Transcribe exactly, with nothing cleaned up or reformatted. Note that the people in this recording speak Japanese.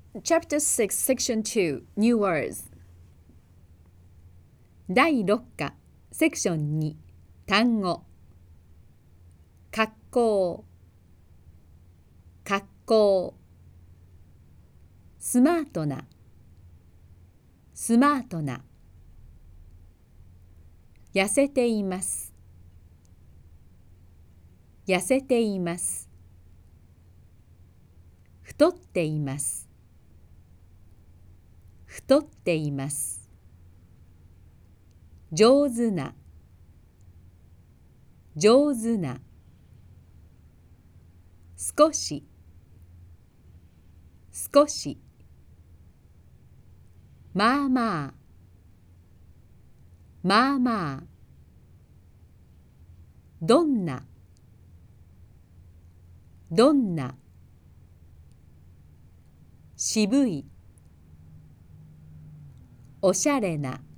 Chapter six, Section two, New Words 第六課、セクションに、単語格好格好スマートなスマートな痩せています痩せています太っています太っています上手な上手な少し少しまあまあまあまあどんなどんな渋いおしゃれな